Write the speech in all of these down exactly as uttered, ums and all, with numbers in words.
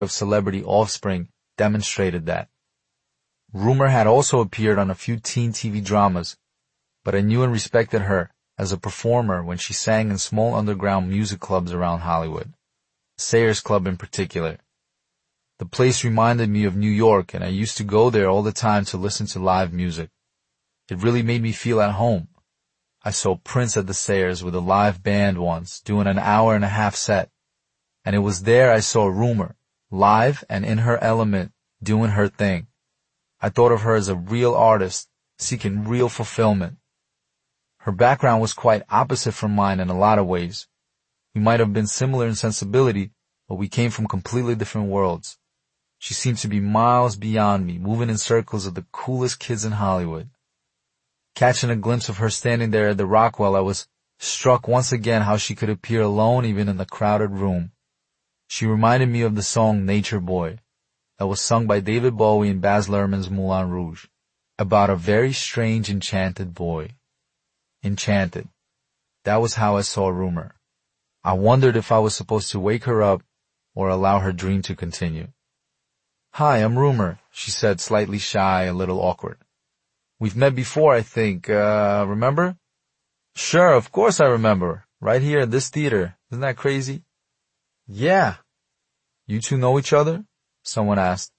of Celebrity Offspring demonstrated that. Rumor had also appeared on a few teen T V dramas, but I knew and respected her as a performer when she sang in small underground music clubs around Hollywood, Sayers Club in particular. The place reminded me of New York, and I used to go there all the time to listen to live music. It really made me feel at home. I saw Prince at the Sayers with a live band once, doing an hour and a half set. And it was there I saw Rumor, live and in her element, doing her thing. I thought of her as a real artist, seeking real fulfillment. Her background was quite opposite from mine in a lot of ways. We might have been similar in sensibility, but we came from completely different worlds. She seemed to be miles beyond me, moving in circles of the coolest kids in Hollywood. Catching a glimpse of her standing there at the Rockwell, I was struck once again how she could appear alone even in the crowded room. She reminded me of the song Nature Boy that was sung by David Bowie in Baz Luhrmann's Moulin Rouge, about a very strange enchanted boy. Enchanted. That was how I saw Rumor. I wondered if I was supposed to wake her up or allow her dream to continue. "Hi, I'm Rumor," she said, slightly shy, a little awkward. "We've met before, I think. Uh, remember?" "Sure, of course I remember. Right here at this theater. Isn't that crazy?" "Yeah." "You two know each other?" someone asked.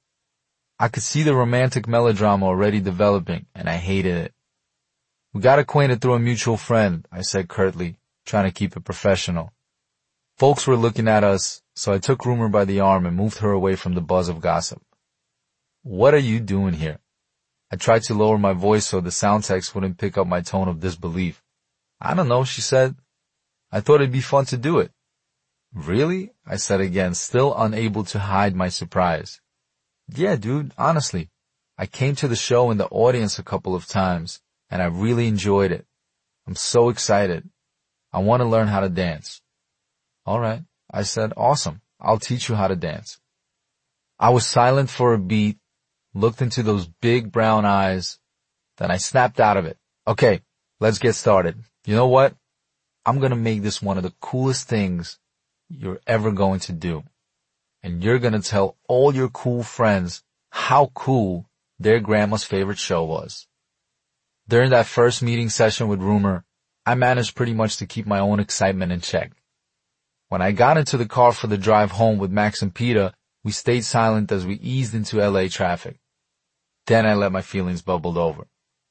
I could see the romantic melodrama already developing, and I hated it. "We got acquainted through a mutual friend," I said curtly, trying to keep it professional. Folks were looking at us, so I took Rumor by the arm and moved her away from the buzz of gossip. "What are you doing here?" I tried to lower my voice so the sound text wouldn't pick up my tone of disbelief. "I don't know," she said. "I thought it'd be fun to do it." "Really?" I said again, still unable to hide my surprise. "Yeah, dude, honestly. I came to the show in the audience a couple of times, and I really enjoyed it. I'm so excited. I want to learn how to dance." "All right," I said. "Awesome. I'll teach you how to dance." I was silent for a beat, looked into those big brown eyes, then I snapped out of it. "Okay, let's get started. You know what? I'm gonna make this one of the coolest things you're ever going to do. And you're gonna tell all your cool friends how cool their grandma's favorite show was." During that first meeting session with Rumor, I managed pretty much to keep my own excitement in check. When I got into the car for the drive home with Max and Peta, we stayed silent as we eased into L A traffic. Then I let my feelings bubble over.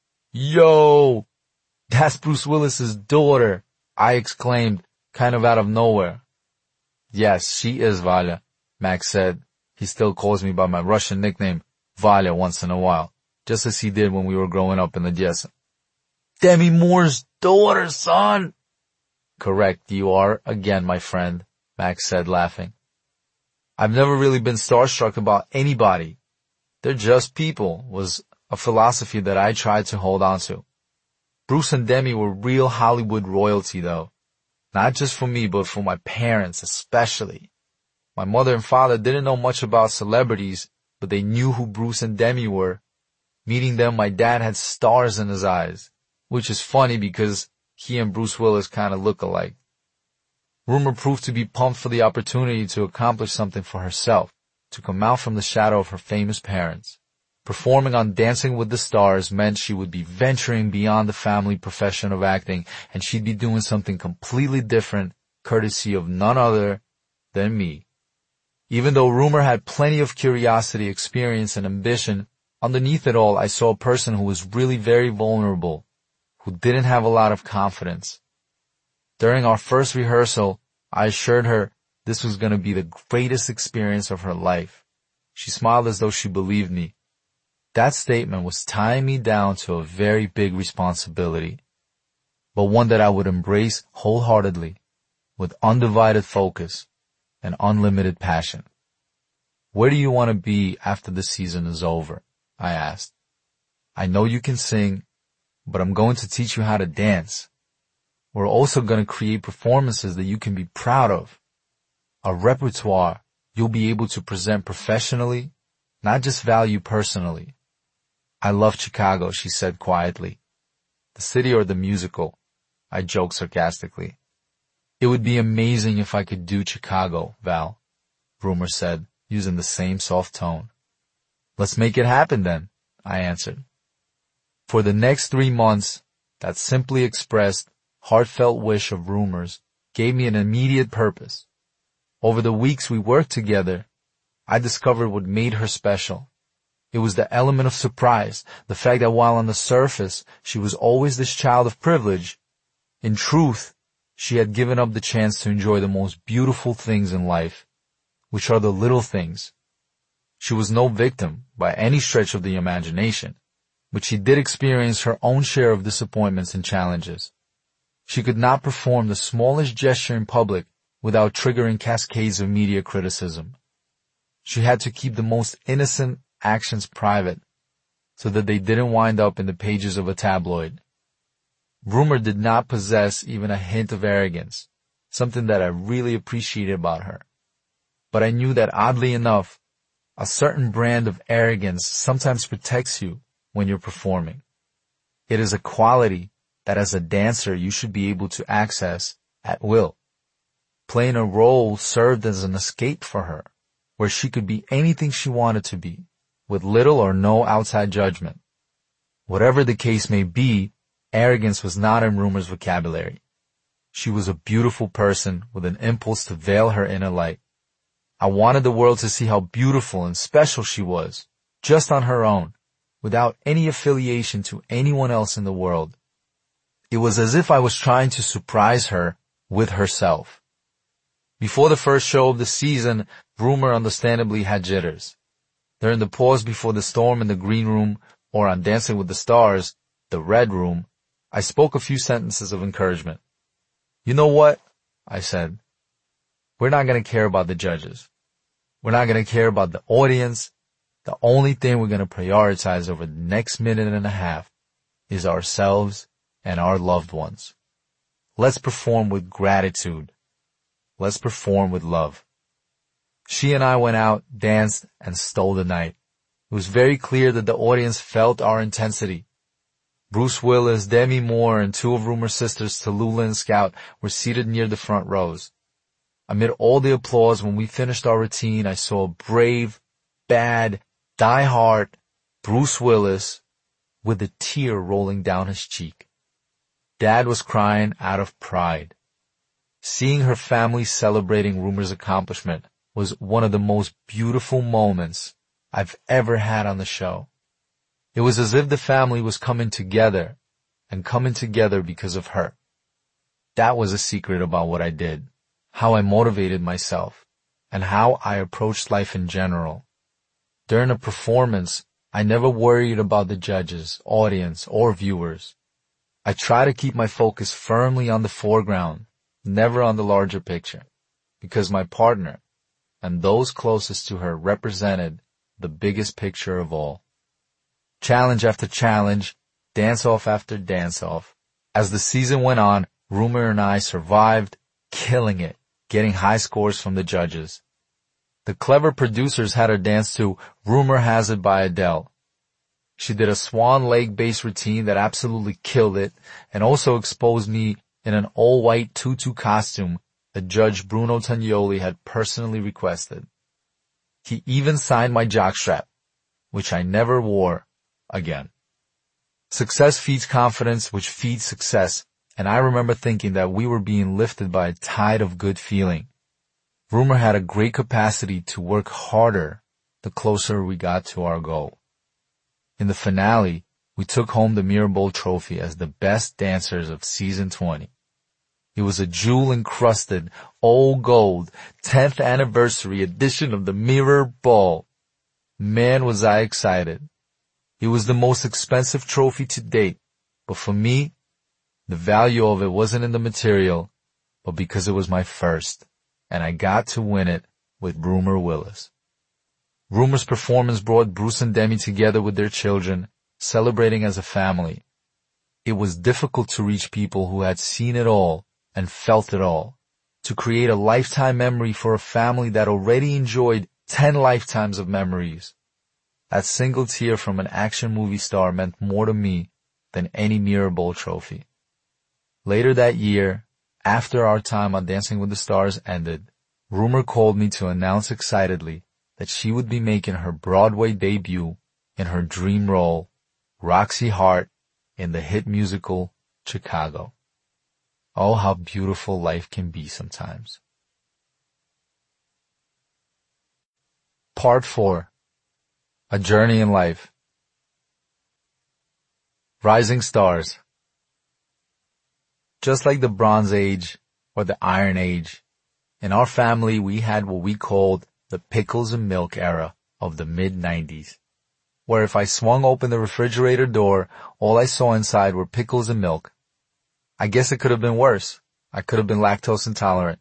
"Yo, that's Bruce Willis's daughter," I exclaimed, kind of out of nowhere. "Yes, she is Valia," Max said. He still calls me by my Russian nickname, Valia, once in a while, just as he did when we were growing up in the Odessa. "Demi Moore's daughter, son." "Correct, you are again, my friend," Max said, laughing. I've never really been starstruck about anybody. They're just people, was a philosophy that I tried to hold on to. Bruce and Demi were real Hollywood royalty, though. Not just for me, but for my parents especially. My mother and father didn't know much about celebrities, but they knew who Bruce and Demi were. Meeting them, my dad had stars in his eyes, which is funny because he and Bruce Willis kind of look alike. Rumor proved to be pumped for the opportunity to accomplish something for herself, to come out from the shadow of her famous parents. Performing on Dancing with the Stars meant she would be venturing beyond the family profession of acting, and she'd be doing something completely different, courtesy of none other than me. Even though Rumor had plenty of curiosity, experience, and ambition, underneath it all I saw a person who was really very vulnerable, who didn't have a lot of confidence. During our first rehearsal, I assured her this was going to be the greatest experience of her life. She smiled as though she believed me. That statement was tying me down to a very big responsibility, but one that I would embrace wholeheartedly, with undivided focus and unlimited passion. "Where do you want to be after the season is over?" I asked. "I know you can sing, but I'm going to teach you how to dance. We're also going to create performances that you can be proud of. A repertoire you'll be able to present professionally, not just value personally." "I love Chicago," she said quietly. "The city or the musical?" I joked sarcastically. "It would be amazing if I could do Chicago, Val," Rumor said, using the same soft tone. "Let's make it happen then," I answered. For the next three months, that simply expressed, heartfelt wish of Rumors gave me an immediate purpose. Over the weeks we worked together, I discovered what made her special. It was the element of surprise, the fact that while on the surface she was always this child of privilege, in truth, she had given up the chance to enjoy the most beautiful things in life, which are the little things. She was no victim by any stretch of the imagination, but she did experience her own share of disappointments and challenges. She could not perform the smallest gesture in public without triggering cascades of media criticism. She had to keep the most innocent actions private so that they didn't wind up in the pages of a tabloid. Rumor did not possess even a hint of arrogance, something that I really appreciated about her. But I knew that oddly enough, a certain brand of arrogance sometimes protects you when you're performing. It is a quality that as a dancer you should be able to access at will. Playing a role served as an escape for her, where she could be anything she wanted to be, with little or no outside judgment. Whatever the case may be, arrogance was not in Rumor's vocabulary. She was a beautiful person with an impulse to veil her inner light. I wanted the world to see how beautiful and special she was, just on her own, without any affiliation to anyone else in the world. It was as if I was trying to surprise her with herself. Before the first show of the season, Rumor understandably had jitters. During the pause before the storm in the green room, or on Dancing with the Stars, the red room, I spoke a few sentences of encouragement. "You know what?" I said. "We're not going to care about the judges. We're not going to care about the audience. The only thing we're going to prioritize over the next minute and a half is ourselves and our loved ones. Let's perform with gratitude. Let's perform with love." She and I went out, danced, and stole the night. It was very clear that the audience felt our intensity. Bruce Willis, Demi Moore, and two of Rumor's sisters, Tallulah and Scout, were seated near the front rows. Amid all the applause, when we finished our routine, I saw a brave, bad, die-hard Bruce Willis with a tear rolling down his cheek. Dad was crying out of pride. Seeing her family celebrating Rumor's accomplishment was one of the most beautiful moments I've ever had on the show. It was as if the family was coming together, and coming together because of her. That was a secret about what I did, how I motivated myself, and how I approached life in general. During a performance, I never worried about the judges, audience, or viewers. I try to keep my focus firmly on the foreground, never on the larger picture, because my partner and those closest to her represented the biggest picture of all. Challenge after challenge, dance-off after dance-off. As the season went on, Rumor and I survived, killing it, getting high scores from the judges. The clever producers had her dance to Rumor Has It by Adele. She did a swan leg bass routine that absolutely killed it, and also exposed me in an all-white tutu costume that Judge Bruno Tagnoli had personally requested. He even signed my jockstrap, which I never wore again. Success feeds confidence, which feeds success, and I remember thinking that we were being lifted by a tide of good feeling. Rumor had a great capacity to work harder the closer we got to our goal. In the finale, we took home the Mirror Bowl trophy as the best dancers of season twenty. It was a jewel-encrusted, all-gold, tenth anniversary edition of the Mirror Bowl. Man, was I excited. It was the most expensive trophy to date, but for me, the value of it wasn't in the material, but because it was my first, and I got to win it with Rumor Willis. Rumor's performance brought Bruce and Demi together with their children, celebrating as a family. It was difficult to reach people who had seen it all and felt it all, to create a lifetime memory for a family that already enjoyed ten lifetimes of memories. That single tear from an action movie star meant more to me than any Mirror Bowl trophy. Later that year, after our time on Dancing with the Stars ended, Rumor called me to announce excitedly that she would be making her Broadway debut in her dream role, Roxy Hart, in the hit musical Chicago. Oh, how beautiful life can be sometimes. Part four. A Journey in Life. Rising Stars. Just like the Bronze Age or the Iron Age, in our family we had what we called the pickles and milk era of the mid nineties, where if I swung open the refrigerator door, all I saw inside were pickles and milk. I guess it could have been worse. I could have been lactose intolerant.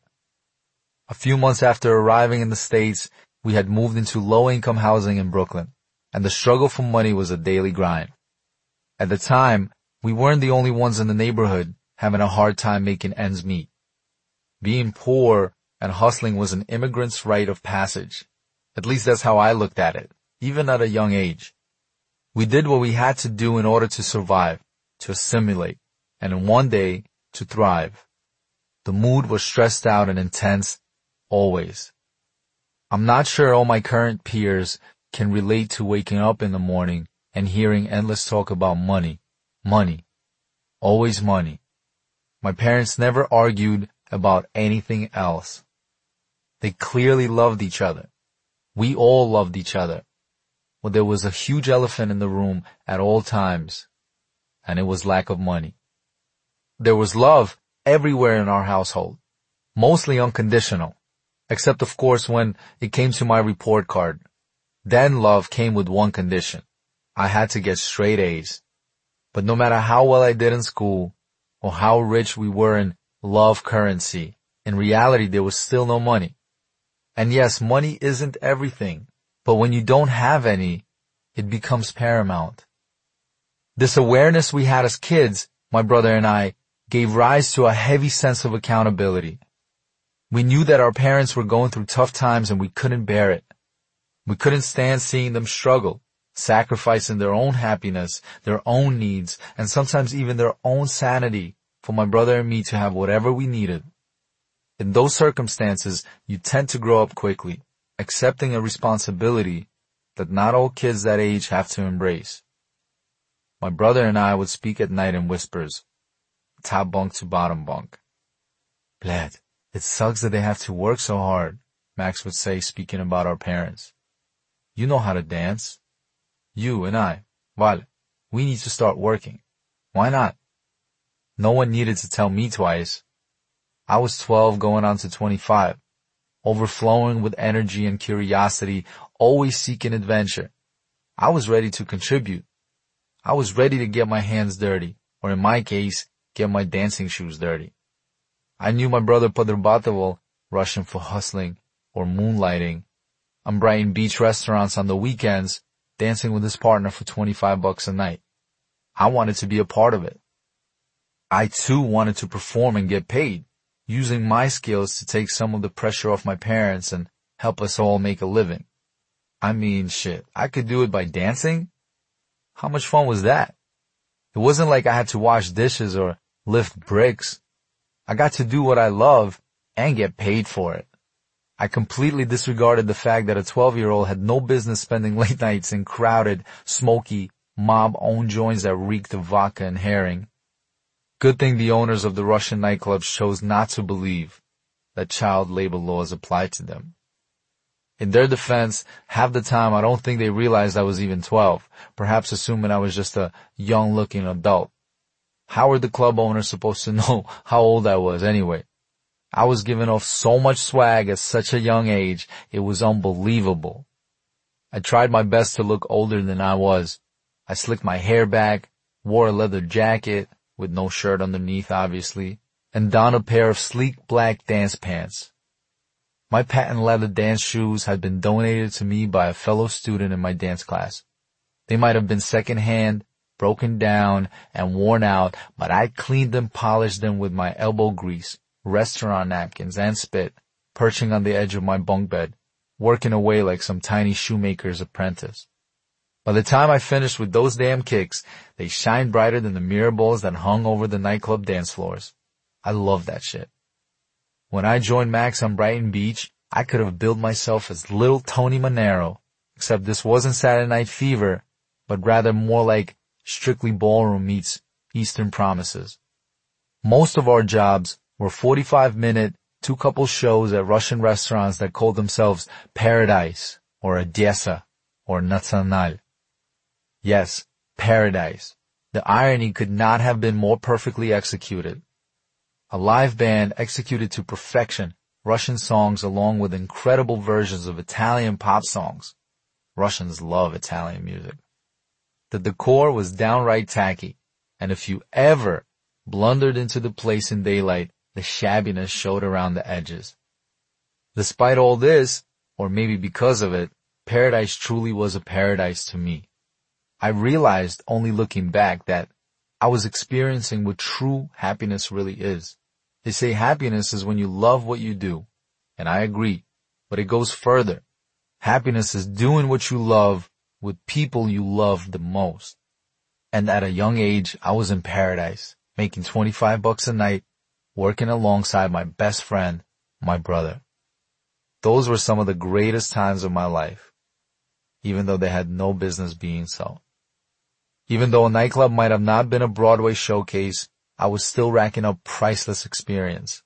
A few months after arriving in the States, we had moved into low-income housing in Brooklyn, and the struggle for money was a daily grind. At the time, we weren't the only ones in the neighborhood having a hard time making ends meet. Being poor and hustling was an immigrant's rite of passage. At least that's how I looked at it, even at a young age. We did what we had to do in order to survive, to assimilate, and in one day, to thrive. The mood was stressed out and intense, always. I'm not sure all my current peers can relate to waking up in the morning and hearing endless talk about money, money, always money. My parents never argued about anything else. They clearly loved each other. We all loved each other. But there was a huge elephant in the room at all times, and it was lack of money. There was love everywhere in our household, mostly unconditional, except of course when it came to my report card. Then love came with one condition. I had to get straight A's. But no matter how well I did in school, or how rich we were in love currency, in reality there was still no money. And yes, money isn't everything, but when you don't have any, it becomes paramount. This awareness we had as kids, my brother and I, gave rise to a heavy sense of accountability. We knew that our parents were going through tough times and we couldn't bear it. We couldn't stand seeing them struggle, sacrificing their own happiness, their own needs, and sometimes even their own sanity for my brother and me to have whatever we needed. In those circumstances, you tend to grow up quickly, accepting a responsibility that not all kids that age have to embrace. My brother and I would speak at night in whispers, top bunk to bottom bunk. Blad, it sucks that they have to work so hard, Max would say, speaking about our parents. You know how to dance. You and I, Vale, we need to start working. Why not? No one needed to tell me twice. I was twelve going on to twenty-five, overflowing with energy and curiosity, always seeking adventure. I was ready to contribute. I was ready to get my hands dirty, or in my case, get my dancing shoes dirty. I knew my brother Padrbatovo, rushing for hustling or moonlighting on Brighton Beach restaurants on the weekends, dancing with his partner for twenty-five bucks a night. I wanted to be a part of it. I too wanted to perform and get paid, using my skills to take some of the pressure off my parents and help us all make a living. I mean, shit, I could do it by dancing? How much fun was that? It wasn't like I had to wash dishes or lift bricks. I got to do what I love and get paid for it. I completely disregarded the fact that a twelve-year-old had no business spending late nights in crowded, smoky, mob-owned joints that reeked of vodka and herring. Good thing the owners of the Russian nightclubs chose not to believe that child labor laws applied to them. In their defense, half the time I don't think they realized I was even twelve, perhaps assuming I was just a young-looking adult. How were the club owners supposed to know how old I was anyway? I was giving off so much swag at such a young age, it was unbelievable. I tried my best to look older than I was. I slicked my hair back, wore a leather jacket, with no shirt underneath obviously, and donned a pair of sleek black dance pants. My patent leather dance shoes had been donated to me by a fellow student in my dance class. They might have been secondhand, broken down, and worn out, but I cleaned and polished them with my elbow grease, restaurant napkins, and spit, perching on the edge of my bunk bed, working away like some tiny shoemaker's apprentice. By the time I finished with those damn kicks, they shined brighter than the mirror balls that hung over the nightclub dance floors. I loved that shit. When I joined Max on Brighton Beach, I could have billed myself as little Tony Manero, except this wasn't Saturday Night Fever, but rather more like Strictly Ballroom meets Eastern Promises. Most of our jobs were forty-five minute, two-couple shows at Russian restaurants that called themselves Paradise, or Odessa, or Nacional. Yes, Paradise. The irony could not have been more perfectly executed. A live band executed to perfection Russian songs along with incredible versions of Italian pop songs. Russians love Italian music. The decor was downright tacky, and if you ever blundered into the place in daylight, the shabbiness showed around the edges. Despite all this, or maybe because of it, Paradise truly was a paradise to me. I realized, only looking back, that I was experiencing what true happiness really is. They say happiness is when you love what you do, and I agree, but it goes further. Happiness is doing what you love with people you love the most. And at a young age, I was in paradise, making twenty-five bucks a night, working alongside my best friend, my brother. Those were some of the greatest times of my life, even though they had no business being so. Even though a nightclub might have not been a Broadway showcase, I was still racking up priceless experience.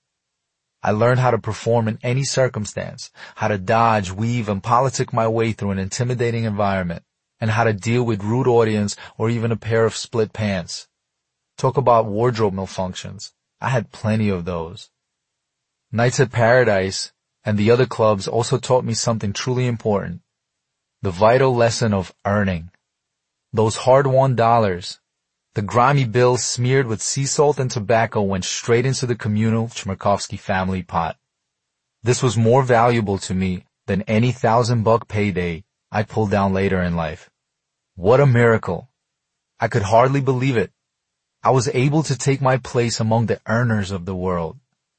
I learned how to perform in any circumstance, how to dodge, weave, and politic my way through an intimidating environment, and how to deal with rude audience or even a pair of split pants. Talk about wardrobe malfunctions. I had plenty of those. Nights at Paradise and the other clubs also taught me something truly important. The vital lesson of earning. Those hard-won dollars. The grimy bills smeared with sea salt and tobacco went straight into the communal Chmerkovsky family pot. This was more valuable to me than any thousand-buck payday I'd pull down later in life. What a miracle. I could hardly believe it. I was able to take my place among the earners of the world.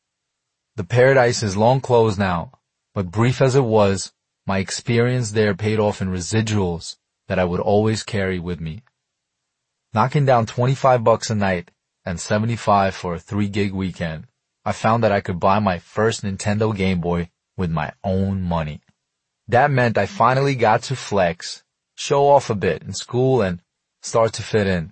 The Paradise is long closed now, but brief as it was, my experience there paid off in residuals that I would always carry with me. Knocking down twenty-five bucks a night and seventy-five for a three-gig weekend, I found that I could buy my first Nintendo Game Boy with my own money. That meant I finally got to flex, show off a bit in school, and start to fit in.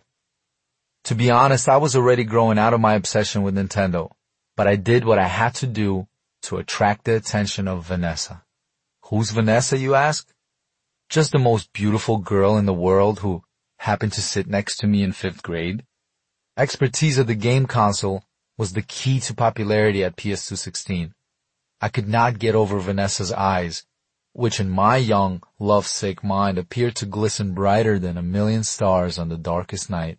To be honest, I was already growing out of my obsession with Nintendo, but I did what I had to do to attract the attention of Vanessa. Who's Vanessa, you ask? Just the most beautiful girl in the world who happened to sit next to me in fifth grade. Expertise of the game console was the key to popularity at P S two sixteen. I could not get over Vanessa's eyes, which in my young, lovesick mind appeared to glisten brighter than a million stars on the darkest night.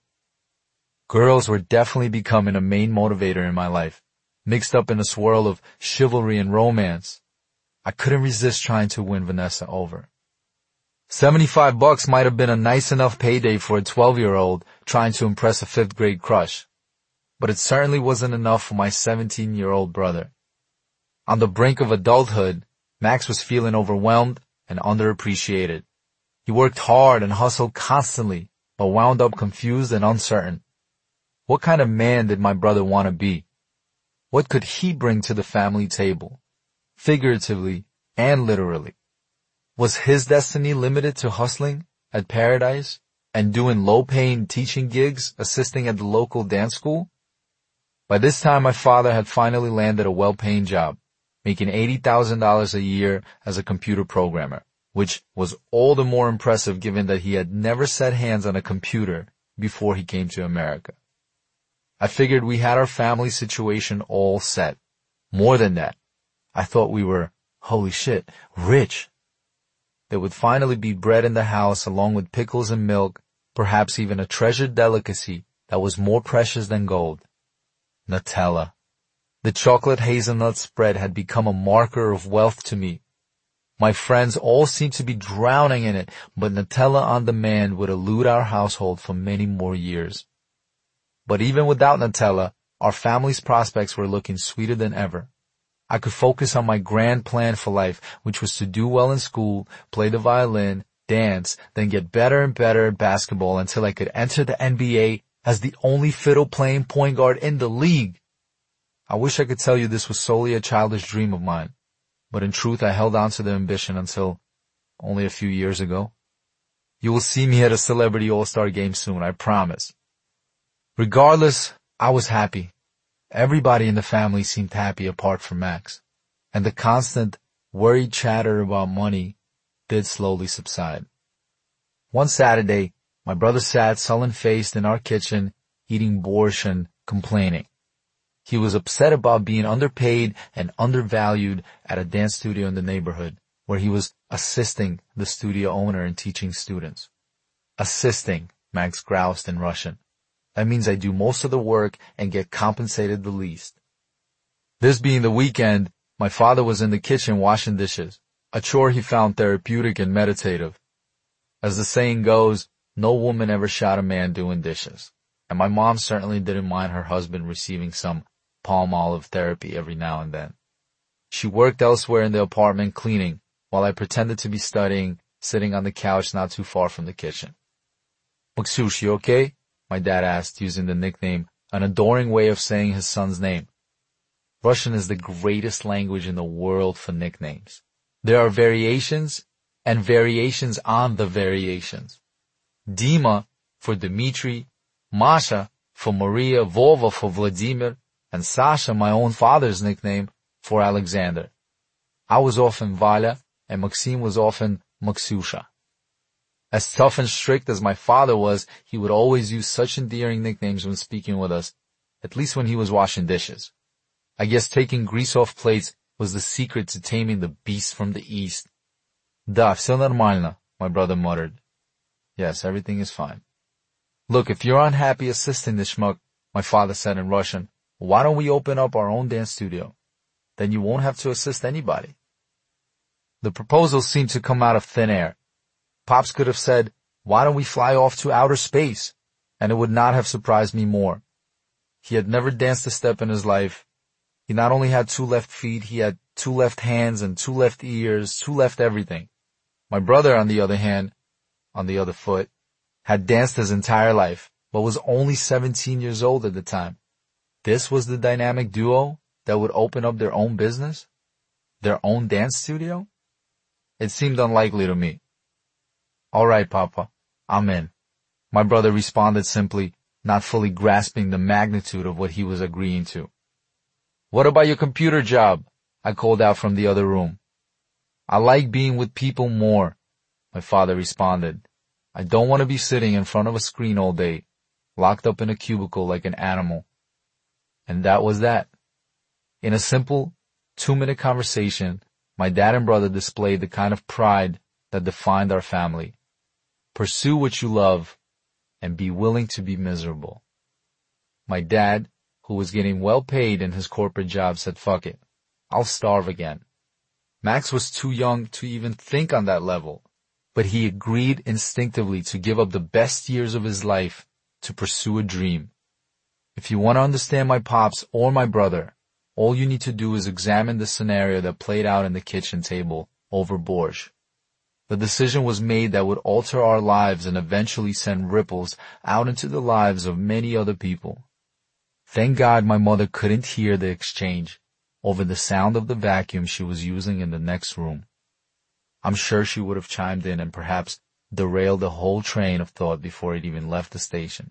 Girls were definitely becoming a main motivator in my life, mixed up in a swirl of chivalry and romance. I couldn't resist trying to win Vanessa over. Seventy-five bucks might have been a nice enough payday for a twelve-year-old trying to impress a fifth-grade crush, but it certainly wasn't enough for my seventeen-year-old brother. On the brink of adulthood, Max was feeling overwhelmed and underappreciated. He worked hard and hustled constantly, but wound up confused and uncertain. What kind of man did my brother want to be? What could he bring to the family table, figuratively and literally? Was his destiny limited to hustling at Paradise and doing low-paying teaching gigs, assisting at the local dance school? By this time, my father had finally landed a well-paying job, making eighty thousand dollars a year as a computer programmer, which was all the more impressive given that he had never set hands on a computer before he came to America. I figured we had our family situation all set. More than that, I thought we were, holy shit, rich. There would finally be bread in the house along with pickles and milk, perhaps even a treasured delicacy that was more precious than gold. Nutella. The chocolate hazelnut spread had become a marker of wealth to me. My friends all seemed to be drowning in it, but Nutella on demand would elude our household for many more years. But even without Nutella, our family's prospects were looking sweeter than ever. I could focus on my grand plan for life, which was to do well in school, play the violin, dance, then get better and better at basketball until I could enter the N B A as the only fiddle-playing point guard in the league. I wish I could tell you this was solely a childish dream of mine, but in truth I held on to the ambition until only a few years ago. You will see me at a celebrity all-star game soon, I promise. Regardless, I was happy. Everybody in the family seemed happy apart from Max, and the constant, worried chatter about money did slowly subside. One Saturday, my brother sat sullen-faced in our kitchen, eating borscht and complaining. He was upset about being underpaid and undervalued at a dance studio in the neighborhood, where he was assisting the studio owner in teaching students. Assisting, Max groused in Russian. That means I do most of the work and get compensated the least. This being the weekend, my father was in the kitchen washing dishes, a chore he found therapeutic and meditative. As the saying goes, no woman ever shot a man doing dishes, and my mom certainly didn't mind her husband receiving some Palmolive therapy every now and then. She worked elsewhere in the apartment cleaning, while I pretended to be studying, sitting on the couch not too far from the kitchen. "Maksush, you okay?" my dad asked, using the nickname, an adoring way of saying his son's name. Russian is the greatest language in the world for nicknames. There are variations and variations on the variations. Dima for Dmitry, Masha for Maria, Vova for Vladimir, and Sasha, my own father's nickname, for Alexander. I was often Valia, and Maxim was often Maksusha. As tough and strict as my father was, he would always use such endearing nicknames when speaking with us, at least when he was washing dishes. I guess taking grease off plates was the secret to taming the beast from the east. "Да, всё нормально," my brother muttered. Yes, everything is fine. "Look, if you're unhappy assisting this schmuck," my father said in Russian, "why don't we open up our own dance studio? Then you won't have to assist anybody." The proposal seemed to come out of thin air. Pops could have said, "Why don't we fly off to outer space?" and it would not have surprised me more. He had never danced a step in his life. He not only had two left feet, he had two left hands and two left ears, two left everything. My brother, on the other hand, on the other foot, had danced his entire life, but was only seventeen years old at the time. This was the dynamic duo that would open up their own business? Their own dance studio? It seemed unlikely to me. "All right, Papa, I'm in," my brother responded simply, not fully grasping the magnitude of what he was agreeing to. "What about your computer job?" I called out from the other room. "I like being with people more," my father responded. "I don't want to be sitting in front of a screen all day, locked up in a cubicle like an animal." And that was that. In a simple, two-minute conversation, my dad and brother displayed the kind of pride that defined our family. Pursue what you love and be willing to be miserable. My dad, who was getting well paid in his corporate job, said, "Fuck it, I'll starve again." Max was too young to even think on that level, but he agreed instinctively to give up the best years of his life to pursue a dream. If you want to understand my pops or my brother, all you need to do is examine the scenario that played out in the kitchen table over borscht. The decision was made that would alter our lives and eventually send ripples out into the lives of many other people. Thank God my mother couldn't hear the exchange over the sound of the vacuum she was using in the next room. I'm sure she would have chimed in and perhaps derailed the whole train of thought before it even left the station.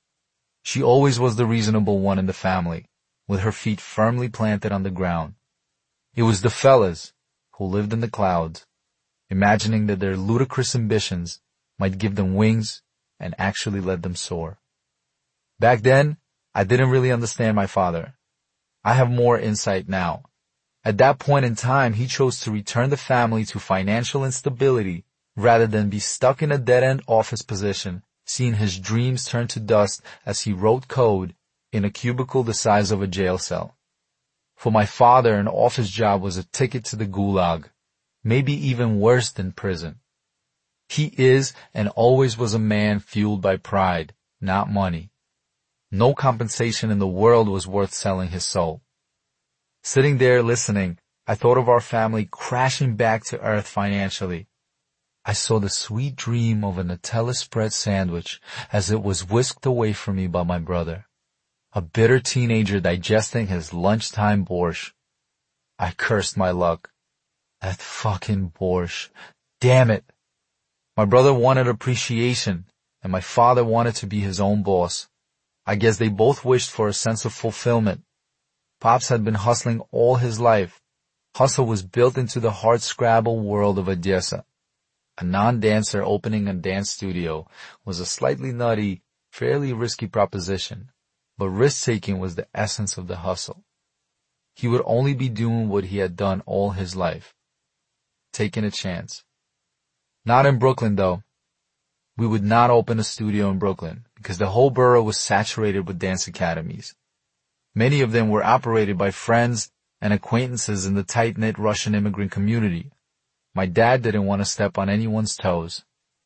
She always was the reasonable one in the family, with her feet firmly planted on the ground. It was the fellas who lived in the clouds, imagining that their ludicrous ambitions might give them wings and actually let them soar. Back then, I didn't really understand my father. I have more insight now. At that point in time, he chose to return the family to financial instability rather than be stuck in a dead-end office position, seeing his dreams turn to dust as he wrote code in a cubicle the size of a jail cell. For my father, an office job was a ticket to the gulag, maybe even worse than prison. He is and always was a man fueled by pride, not money. No compensation in the world was worth selling his soul. Sitting there listening, I thought of our family crashing back to earth financially. I saw the sweet dream of a Nutella spread sandwich as it was whisked away from me by my brother, a bitter teenager digesting his lunchtime borscht. I cursed my luck. That fucking borscht. Damn it. My brother wanted appreciation, and my father wanted to be his own boss. I guess they both wished for a sense of fulfillment. Pops had been hustling all his life. Hustle was built into the hard-scrabble world of Odessa. A non-dancer opening a dance studio was a slightly nutty, fairly risky proposition, but risk-taking was the essence of the hustle. He would only be doing what he had done all his life, taking a chance. Not in Brooklyn, though. We would not open a studio in Brooklyn because the whole borough was saturated with dance academies. Many of them were operated by friends and acquaintances in the tight-knit Russian immigrant community. My dad didn't want to step on anyone's toes.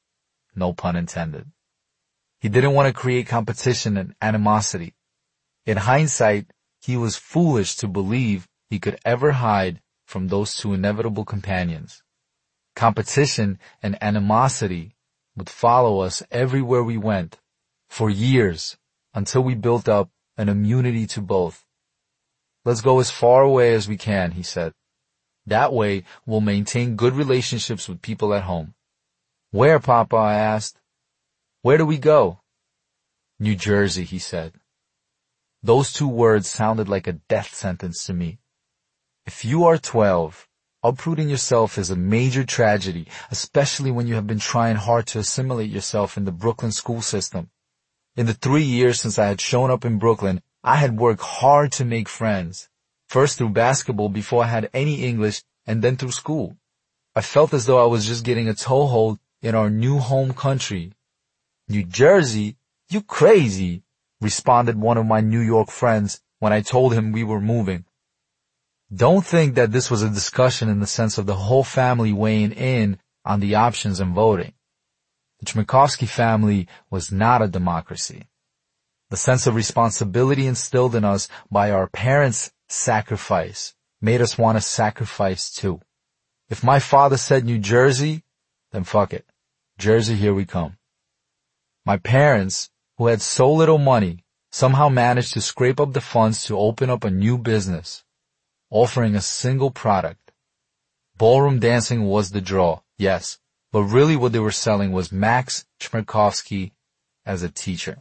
No pun intended. He didn't want to create competition and animosity. In hindsight, he was foolish to believe he could ever hide from those two inevitable companions. Competition and animosity would follow us everywhere we went, for years, until we built up an immunity to both. Let's go as far away as we can, he said. That way, we'll maintain good relationships with people at home. Where, Papa? I asked. Where do we go? New Jersey, he said. Those two words sounded like a death sentence to me. If you are twelve, uprooting yourself is a major tragedy, especially when you have been trying hard to assimilate yourself in the Brooklyn school system. In the three years since I had shown up in Brooklyn, I had worked hard to make friends, first through basketball before I had any English, and then through school. I felt as though I was just getting a toehold in our new home country. New Jersey? You crazy, responded one of my New York friends when I told him we were moving. Don't think that this was a discussion in the sense of the whole family weighing in on the options and voting. The Chmerkovsky family was not a democracy. The sense of responsibility instilled in us by our parents' sacrifice made us want to sacrifice too. If my father said New Jersey, then fuck it. Jersey, here we come. My parents, who had so little money, somehow managed to scrape up the funds to open up a new business, offering a single product. Ballroom dancing was the draw, yes, but really what they were selling was Max Chmerkovsky as a teacher.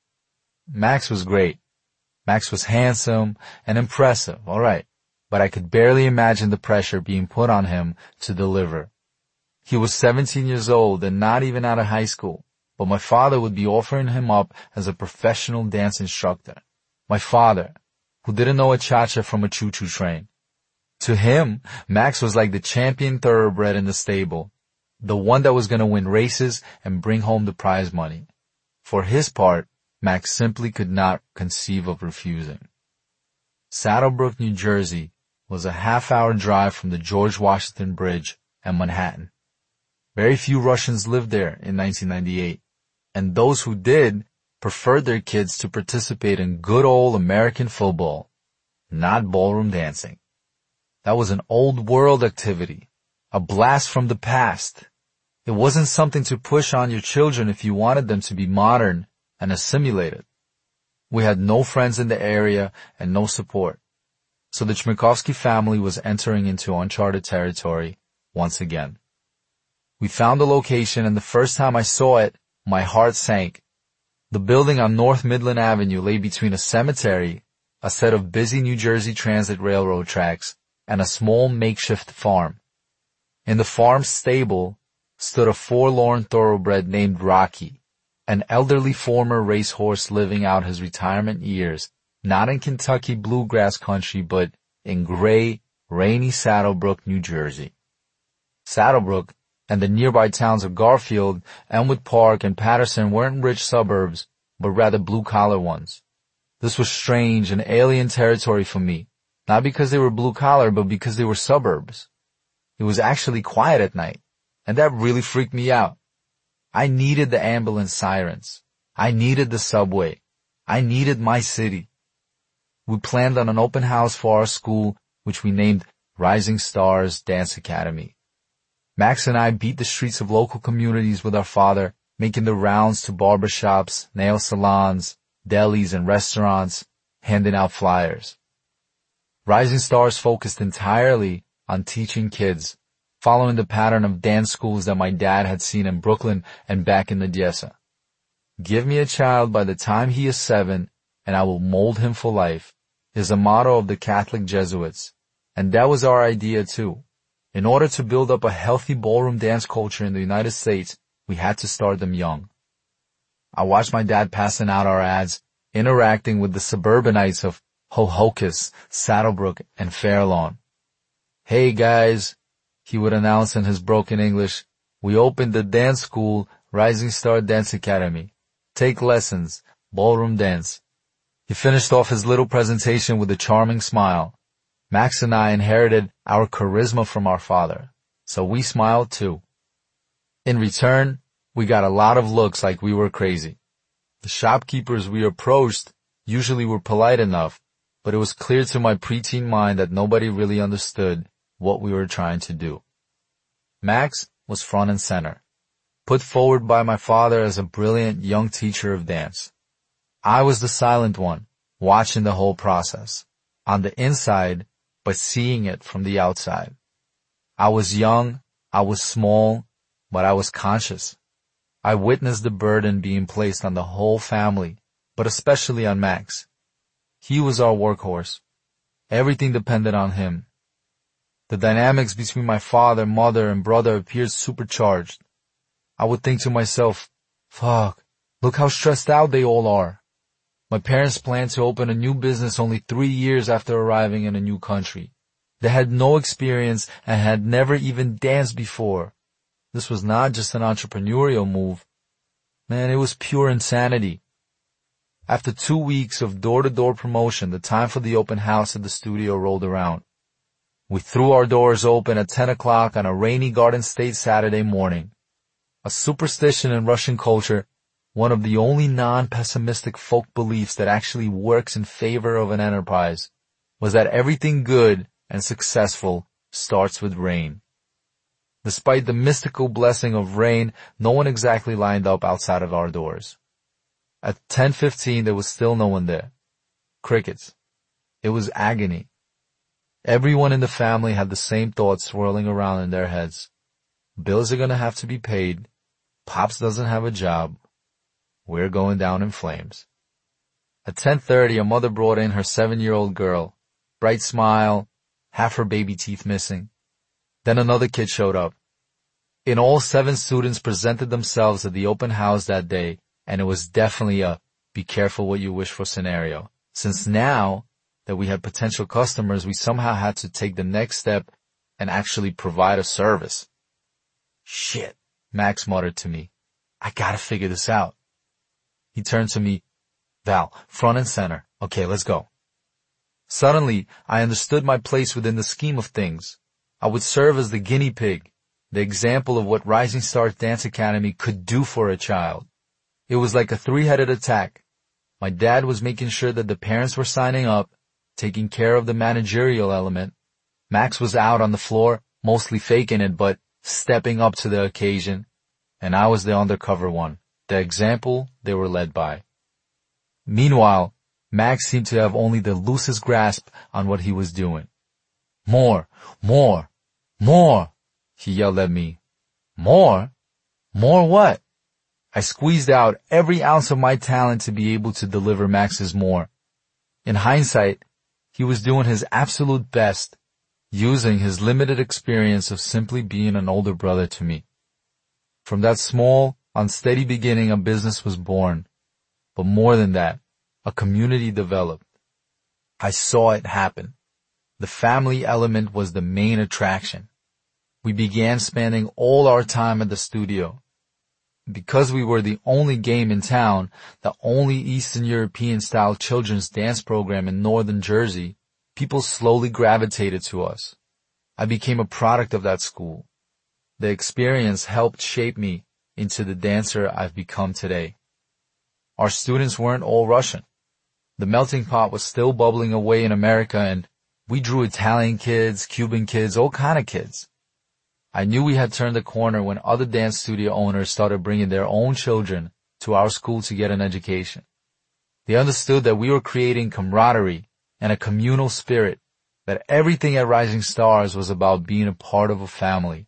Max was great. Max was handsome and impressive, all right, but I could barely imagine the pressure being put on him to deliver. He was seventeen years old and not even out of high school, but my father would be offering him up as a professional dance instructor. My father, who didn't know a cha-cha from a choo-choo train. To him, Max was like the champion thoroughbred in the stable, the one that was going to win races and bring home the prize money. For his part, Max simply could not conceive of refusing. Saddlebrook, New Jersey was a half-hour drive from the George Washington Bridge and Manhattan. Very few Russians lived there in nineteen ninety-eight, and those who did preferred their kids to participate in good old American football, not ballroom dancing. That was an old world activity, a blast from the past. It wasn't something to push on your children if you wanted them to be modern and assimilated. We had no friends in the area and no support, so the Chmerkovsky family was entering into uncharted territory once again. We found the location, and the first time I saw it, my heart sank. The building on North Midland Avenue lay between a cemetery, a set of busy New Jersey Transit railroad tracks, and a small makeshift farm. In the farm's stable stood a forlorn thoroughbred named Rocky, an elderly former racehorse living out his retirement years, not in Kentucky bluegrass country, but in gray, rainy Saddlebrook, New Jersey. Saddlebrook and the nearby towns of Garfield, Elmwood Park, and Patterson weren't rich suburbs, but rather blue-collar ones. This was strange and alien territory for me, not because they were blue-collar, but because they were suburbs. It was actually quiet at night, and that really freaked me out. I needed the ambulance sirens. I needed the subway. I needed my city. We planned on an open house for our school, which we named Rising Stars Dance Academy. Max and I beat the streets of local communities with our father, making the rounds to barbershops, nail salons, delis, and restaurants, handing out flyers. Rising Stars focused entirely on teaching kids following the pattern of dance schools that my dad had seen in Brooklyn and back in the Dehesa. Give me a child by the time he is seven, and I will mold him for life, is a motto of the Catholic Jesuits. And that was our idea too. In order to build up a healthy ballroom dance culture in the United States, we had to start them young. I watched my dad passing out our ads, interacting with the suburbanites of Ho-Hocus, Saddlebrook, and Fairlawn. Hey guys, he would announce in his broken English, we opened the dance school, Rising Star Dance Academy. Take lessons, ballroom dance. He finished off his little presentation with a charming smile. Max and I inherited our charisma from our father, so we smiled too. In return, we got a lot of looks like we were crazy. The shopkeepers we approached usually were polite enough, but it was clear to my preteen mind that nobody really understood what we were trying to do. Max was front and center, put forward by my father as a brilliant young teacher of dance. I was the silent one, watching the whole process, on the inside, but seeing it from the outside. I was young, I was small, but I was conscious. I witnessed the burden being placed on the whole family, but especially on Max. He was our workhorse. Everything depended on him. The dynamics between my father, mother, and brother appeared supercharged. I would think to myself, fuck, look how stressed out they all are. My parents planned to open a new business only three years after arriving in a new country. They had no experience and had never even danced before. This was not just an entrepreneurial move. Man, it was pure insanity. After two weeks of door-to-door promotion, the time for the open house at the studio rolled around. We threw our doors open at ten o'clock on a rainy Garden State Saturday morning. A superstition in Russian culture, one of the only non-pessimistic folk beliefs that actually works in favor of an enterprise, was that everything good and successful starts with rain. Despite the mystical blessing of rain, no one exactly lined up outside of our doors. At ten fifteen, there was still no one there. Crickets. It was agony. Everyone in the family had the same thoughts swirling around in their heads. Bills are gonna have to be paid. Pops doesn't have a job. We're going down in flames. At ten thirty, a mother brought in her seven-year-old girl. Bright smile, half her baby teeth missing. Then another kid showed up. In all, seven students presented themselves at the open house that day, and it was definitely a be careful what you wish for scenario. Since now that we had potential customers, we somehow had to take the next step and actually provide a service. Shit, Max muttered to me. I gotta figure this out. He turned to me. Val, front and center. Okay, let's go. Suddenly, I understood my place within the scheme of things. I would serve as the guinea pig, the example of what Rising Star Dance Academy could do for a child. It was like a three-headed attack. My dad was making sure that the parents were signing up, taking care of the managerial element. Max was out on the floor, mostly faking it, but stepping up to the occasion. And I was the undercover one, the example they were led by. Meanwhile, Max seemed to have only the loosest grasp on what he was doing. More, more, more, he yelled at me. More? More what? I squeezed out every ounce of my talent to be able to deliver Max's more. In hindsight, he was doing his absolute best, using his limited experience of simply being an older brother to me. From that small, unsteady beginning, a business was born. But more than that, a community developed. I saw it happen. The family element was the main attraction. We began spending all our time at the studio. Because we were the only game in town, the only Eastern European-style children's dance program in northern Jersey, people slowly gravitated to us. I became a product of that school. The experience helped shape me into the dancer I've become today. Our students weren't all Russian. The melting pot was still bubbling away in America, and we drew Italian kids, Cuban kids, all kind of kids. I knew we had turned the corner when other dance studio owners started bringing their own children to our school to get an education. They understood that we were creating camaraderie and a communal spirit, that everything at Rising Stars was about being a part of a family.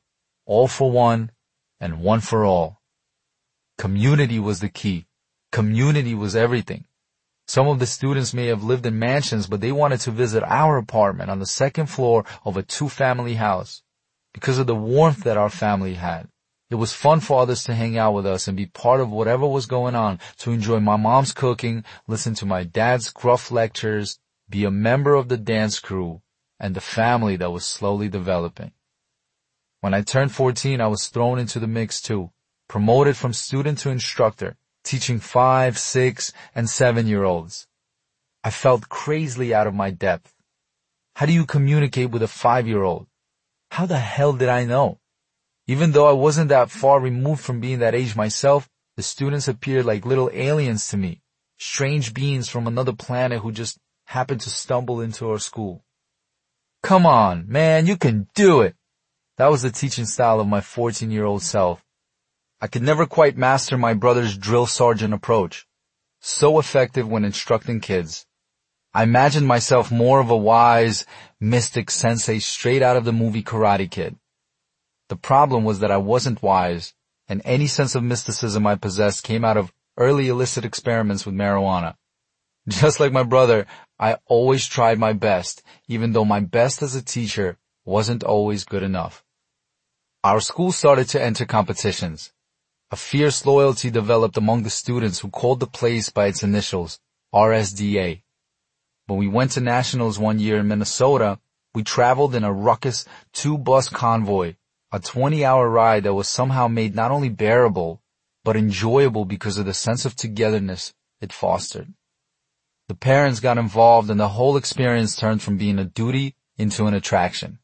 all for one and one for all. Community was the key. Community was everything. Some of the students may have lived in mansions, but they wanted to visit our apartment on the second floor of a two-family house because of the warmth that our family had. It was fun for others to hang out with us and be part of whatever was going on, to enjoy my mom's cooking, listen to my dad's gruff lectures, be a member of the dance crew, and the family that was slowly developing. When I turned fourteen, I was thrown into the mix too, promoted from student to instructor, teaching five, six, and seven-year-olds. I felt crazily out of my depth. How do you communicate with a five-year-old? How the hell did I know? Even though I wasn't that far removed from being that age myself, the students appeared like little aliens to me, strange beings from another planet who just happened to stumble into our school. Come on, man, you can do it. That was the teaching style of my fourteen-year-old self. I could never quite master my brother's drill sergeant approach, so effective when instructing kids. I imagined myself more of a wise, mystic sensei straight out of the movie Karate Kid. The problem was that I wasn't wise, and any sense of mysticism I possessed came out of early illicit experiments with marijuana. Just like my brother, I always tried my best, even though my best as a teacher wasn't always good enough. Our school started to enter competitions. A fierce loyalty developed among the students who called the place by its initials, R S D A. When we went to nationals one year in Minnesota, we traveled in a ruckus two-bus convoy, a twenty-hour ride that was somehow made not only bearable, but enjoyable because of the sense of togetherness it fostered. The parents got involved and the whole experience turned from being a duty into an attraction.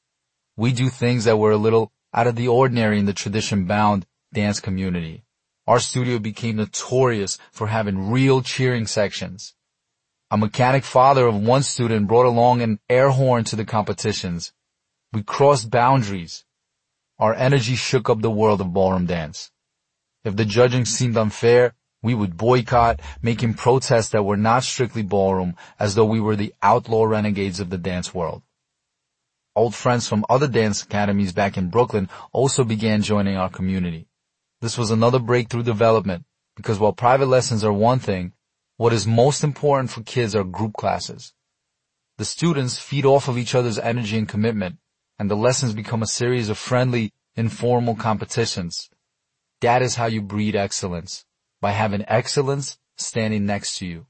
We do things that were a little out of the ordinary in the tradition-bound dance community. Our studio became notorious for having real cheering sections. A mechanic father of one student brought along an air horn to the competitions. We crossed boundaries. Our energy shook up the world of ballroom dance. If the judging seemed unfair, we would boycott, making protests that were not strictly ballroom, as though we were the outlaw renegades of the dance world. Old friends from other dance academies back in Brooklyn also began joining our community. This was another breakthrough development, because while private lessons are one thing, what is most important for kids are group classes. The students feed off of each other's energy and commitment, and the lessons become a series of friendly, informal competitions. That is how you breed excellence, by having excellence standing next to you.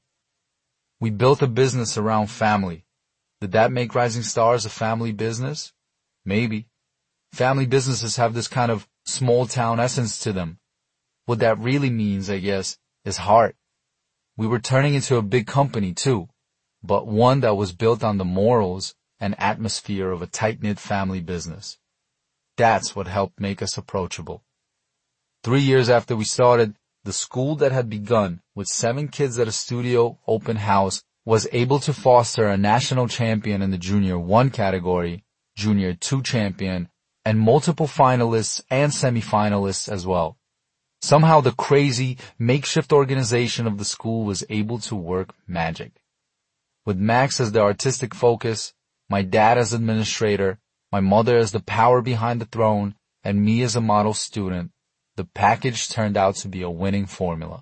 We built a business around family. Did that make Rising Stars a family business? Maybe. Family businesses have this kind of small-town essence to them. What that really means, I guess, is heart. We were turning into a big company, too, but one that was built on the morals and atmosphere of a tight-knit family business. That's what helped make us approachable. Three years after we started, the school that had begun with seven kids at a studio open house was able to foster a national champion in the Junior one category, Junior two champion, and multiple finalists and semifinalists as well. Somehow the crazy, makeshift organization of the school was able to work magic. With Max as the artistic focus, my dad as administrator, my mother as the power behind the throne, and me as a model student, the package turned out to be a winning formula.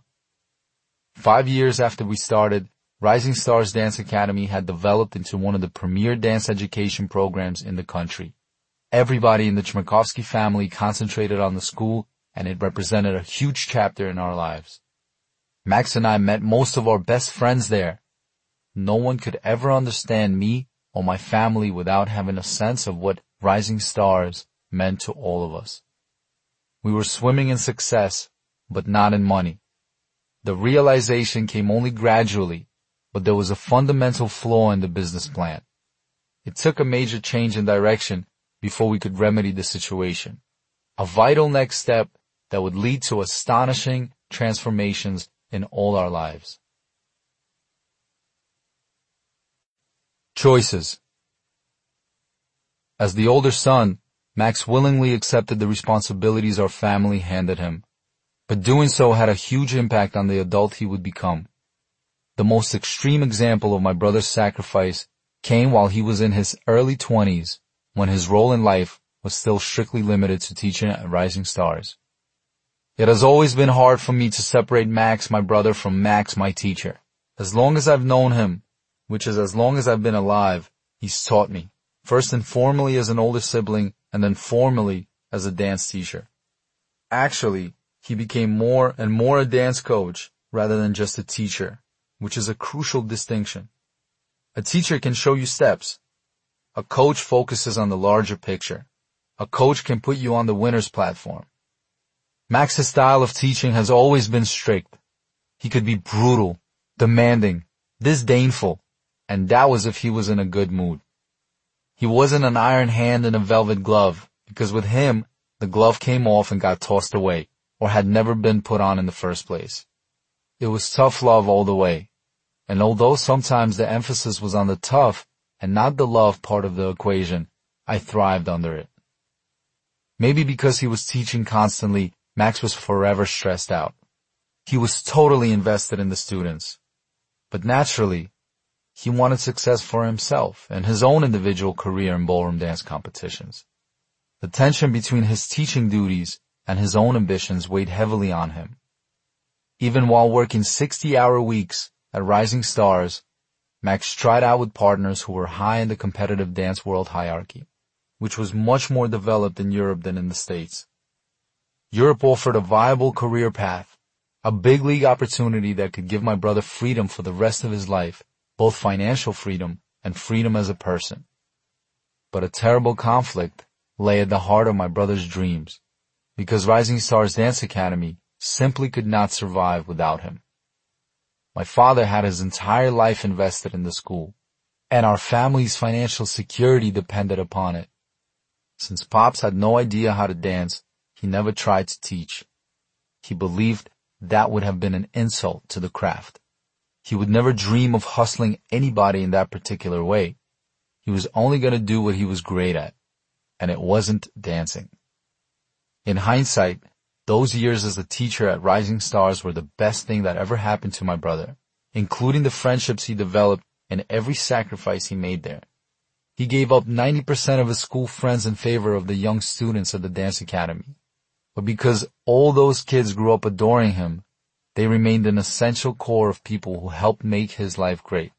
Five years after we started, Rising Stars Dance Academy had developed into one of the premier dance education programs in the country. Everybody in the Chmerkovskiy family concentrated on the school, and it represented a huge chapter in our lives. Max and I met most of our best friends there. No one could ever understand me or my family without having a sense of what Rising Stars meant to all of us. We were swimming in success, but not in money. The realization came only gradually, but there was a fundamental flaw in the business plan. It took a major change in direction before we could remedy the situation. A vital next step that would lead to astonishing transformations in all our lives. Choices. As the older son, Max willingly accepted the responsibilities our family handed him, but doing so had a huge impact on the adult he would become. The most extreme example of my brother's sacrifice came while he was in his early twenties, when his role in life was still strictly limited to teaching at Rising Stars. It has always been hard for me to separate Max, my brother, from Max, my teacher. As long as I've known him, which is as long as I've been alive, he's taught me, first informally as an older sibling, and then formally as a dance teacher. Actually, he became more and more a dance coach rather than just a teacher, which is a crucial distinction. A teacher can show you steps. A coach focuses on the larger picture. A coach can put you on the winner's platform. Max's style of teaching has always been strict. He could be brutal, demanding, disdainful, and that was if he was in a good mood. He wasn't an iron hand in a velvet glove, because with him, the glove came off and got tossed away, or had never been put on in the first place. It was tough love all the way, and although sometimes the emphasis was on the tough and not the love part of the equation, I thrived under it. Maybe because he was teaching constantly, Max was forever stressed out. He was totally invested in the students. But naturally, he wanted success for himself and his own individual career in ballroom dance competitions. The tension between his teaching duties and his own ambitions weighed heavily on him. Even while working sixty-hour weeks at Rising Stars, Max tried out with partners who were high in the competitive dance world hierarchy, which was much more developed in Europe than in the States. Europe offered a viable career path, a big league opportunity that could give my brother freedom for the rest of his life, both financial freedom and freedom as a person. But a terrible conflict lay at the heart of my brother's dreams, because Rising Stars Dance Academy simply could not survive without him. My father had his entire life invested in the school, and our family's financial security depended upon it. Since Pops had no idea how to dance, he never tried to teach. He believed that would have been an insult to the craft. He would never dream of hustling anybody in that particular way. He was only going to do what he was great at, and it wasn't dancing. In hindsight, those years as a teacher at Rising Stars were the best thing that ever happened to my brother, including the friendships he developed and every sacrifice he made there. He gave up ninety percent of his school friends in favor of the young students at the dance academy. But because all those kids grew up adoring him, they remained an essential core of people who helped make his life great.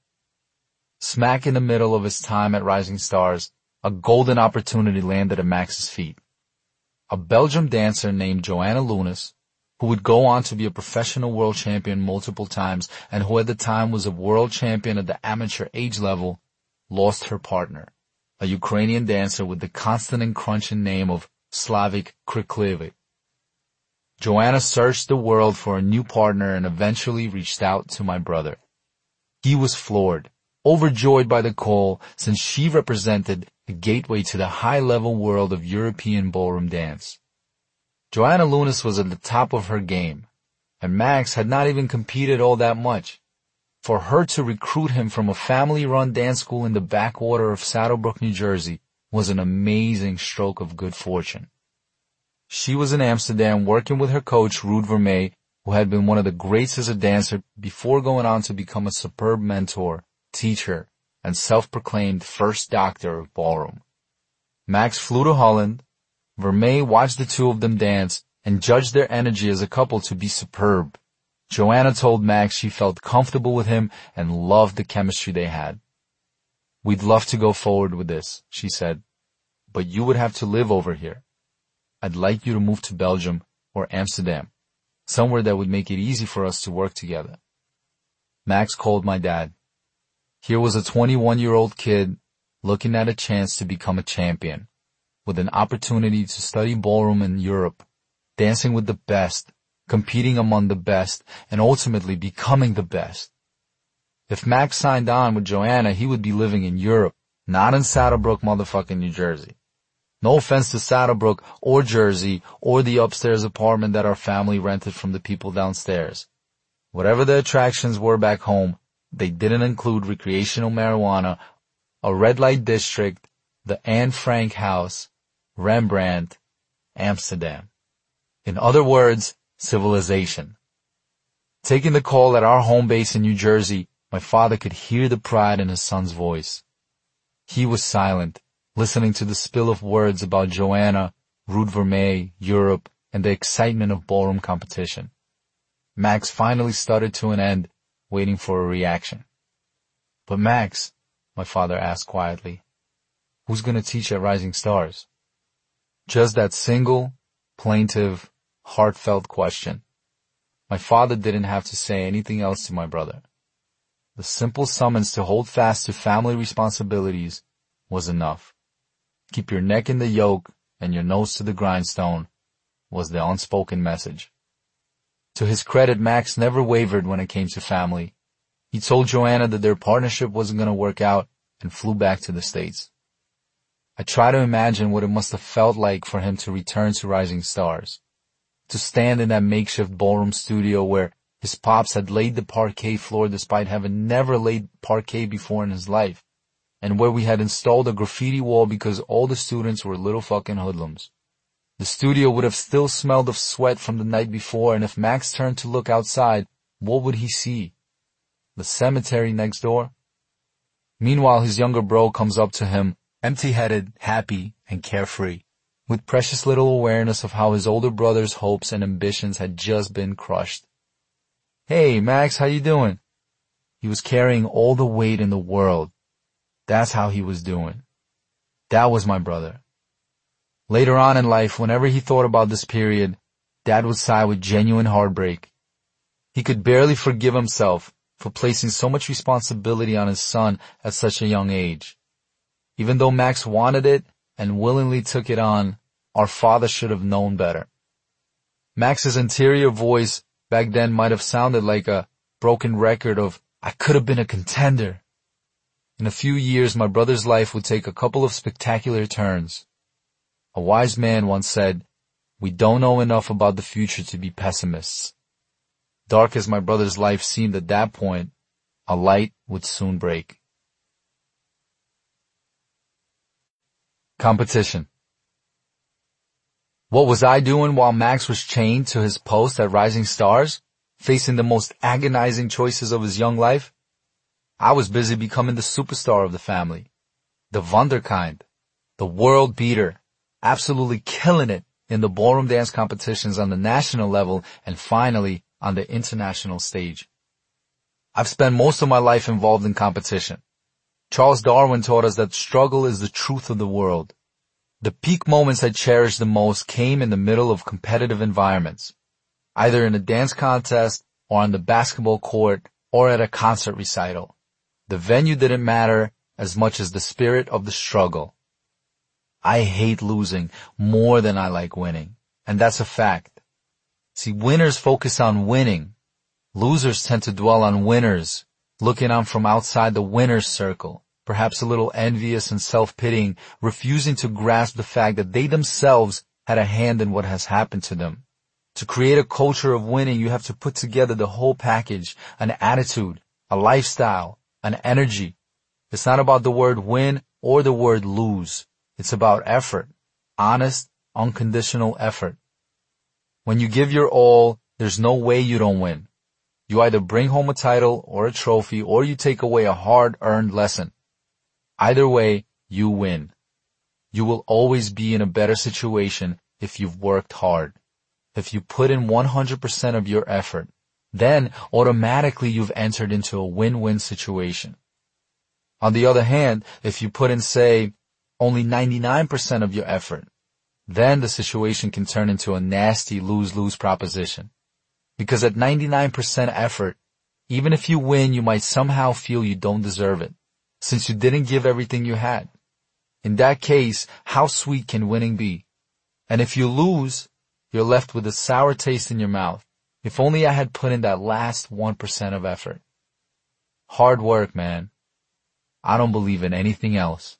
Smack in the middle of his time at Rising Stars, a golden opportunity landed at Max's feet. A Belgian dancer named Joanna Lunis, who would go on to be a professional world champion multiple times and who at the time was a world champion at the amateur age level, lost her partner, a Ukrainian dancer with the constant and crunching name of Slavik Kriklevic. Joanna searched the world for a new partner and eventually reached out to my brother. He was floored, overjoyed by the call, since she represented the gateway to the high-level world of European ballroom dance. Joanna Lunis was at the top of her game, and Max had not even competed all that much. For her to recruit him from a family-run dance school in the backwater of Saddlebrook, New Jersey, was an amazing stroke of good fortune. She was in Amsterdam working with her coach, Ruud Vermey, who had been one of the greats as a dancer before going on to become a superb mentor, teacher, and self-proclaimed first doctor of ballroom. Max flew to Holland. Vermey watched the two of them dance and judged their energy as a couple to be superb. Joanna told Max she felt comfortable with him and loved the chemistry they had. "We'd love to go forward with this," she said, "but you would have to live over here. I'd like you to move to Belgium or Amsterdam, somewhere that would make it easy for us to work together." Max called my dad. Here was a twenty-one-year-old kid looking at a chance to become a champion, with an opportunity to study ballroom in Europe, dancing with the best, competing among the best, and ultimately becoming the best. If Max signed on with Joanna, he would be living in Europe, not in Saddlebrook, motherfucking New Jersey. No offense to Saddlebrook or Jersey or the upstairs apartment that our family rented from the people downstairs. Whatever the attractions were back home, they didn't include recreational marijuana, a red light district, the Anne Frank house, Rembrandt, Amsterdam. In other words, civilization. Taking the call at our home base in New Jersey, my father could hear the pride in his son's voice. He was silent, listening to the spill of words about Joanna, Ruud Vermeer, Europe, and the excitement of ballroom competition. Max finally stuttered to an end, waiting for a reaction. "But Max," my father asked quietly, "who's gonna teach at Rising Stars?" Just that single, plaintive, heartfelt question. My father didn't have to say anything else to my brother. The simple summons to hold fast to family responsibilities was enough. Keep your neck in the yoke and your nose to the grindstone was the unspoken message. To his credit, Max never wavered when it came to family. He told Joanna that their partnership wasn't going to work out and flew back to the States. I try to imagine what it must have felt like for him to return to Rising Stars, to stand in that makeshift ballroom studio where his pops had laid the parquet floor despite having never laid parquet before in his life, and where we had installed a graffiti wall because all the students were little fucking hoodlums. The studio would have still smelled of sweat from the night before, and if Max turned to look outside, what would he see? The cemetery next door? Meanwhile, his younger bro comes up to him, empty-headed, happy, and carefree, with precious little awareness of how his older brother's hopes and ambitions had just been crushed. "Hey, Max, how you doing?" He was carrying all the weight in the world. That's how he was doing. That was my brother. Later on in life, whenever he thought about this period, Dad would sigh with genuine heartbreak. He could barely forgive himself for placing so much responsibility on his son at such a young age. Even though Max wanted it and willingly took it on, our father should have known better. Max's interior voice back then might have sounded like a broken record of, "I could have been a contender." In a few years, my brother's life would take a couple of spectacular turns. A wise man once said, "We don't know enough about the future to be pessimists." Dark as my brother's life seemed at that point, a light would soon break. Competition. What was I doing while Max was chained to his post at Rising Stars, facing the most agonizing choices of his young life? I was busy becoming the superstar of the family, the wunderkind, the world beater, absolutely killing it in the ballroom dance competitions on the national level and finally on the international stage. I've spent most of my life involved in competition. Charles Darwin taught us that struggle is the truth of the world. The peak moments I cherished the most came in the middle of competitive environments, either in a dance contest or on the basketball court or at a concert recital. The venue didn't matter as much as the spirit of the struggle. I hate losing more than I like winning, and that's a fact. See, winners focus on winning. Losers tend to dwell on winners, looking on from outside the winner's circle, perhaps a little envious and self-pitying, refusing to grasp the fact that they themselves had a hand in what has happened to them. To create a culture of winning, you have to put together the whole package, an attitude, a lifestyle, an energy. It's not about the word win or the word lose. It's about effort, honest, unconditional effort. When you give your all, there's no way you don't win. You either bring home a title or a trophy, or you take away a hard-earned lesson. Either way, you win. You will always be in a better situation if you've worked hard. If you put in one hundred percent of your effort, then automatically you've entered into a win-win situation. On the other hand, if you put in, say, only ninety-nine percent of your effort, then the situation can turn into a nasty lose-lose proposition. Because at ninety-nine percent effort, even if you win, you might somehow feel you don't deserve it, since you didn't give everything you had. In that case, how sweet can winning be? And if you lose, you're left with a sour taste in your mouth. If only I had put in that last one percent of effort. Hard work, man. I don't believe in anything else.